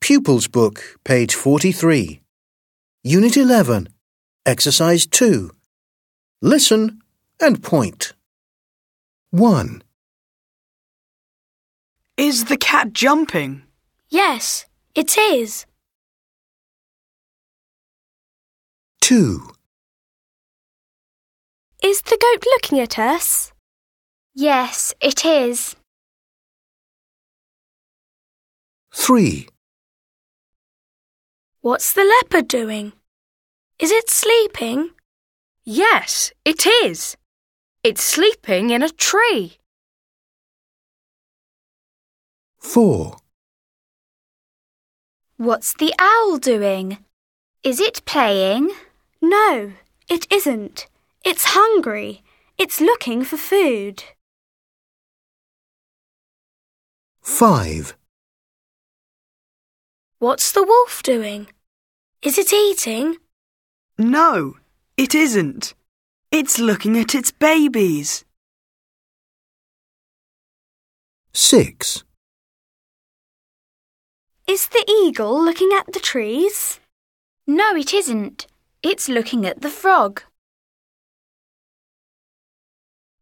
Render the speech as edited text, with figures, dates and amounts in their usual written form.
Pupils Book, page 43. Unit 11, Exercise 2. Listen and point. 1. Is the cat jumping? Yes, it is. 2. Is the goat looking at us? Yes, it is. 3. What's the leopard doing? Is it sleeping? Yes, it is. It's sleeping in a tree. 4. What's the owl doing? Is it playing? No, it isn't. It's hungry. It's looking for food. 5. What's the wolf doing? Is it eating? No, it isn't. It's looking at its babies. 6. Is the eagle looking at the trees? No, it isn't. It's looking at the frog.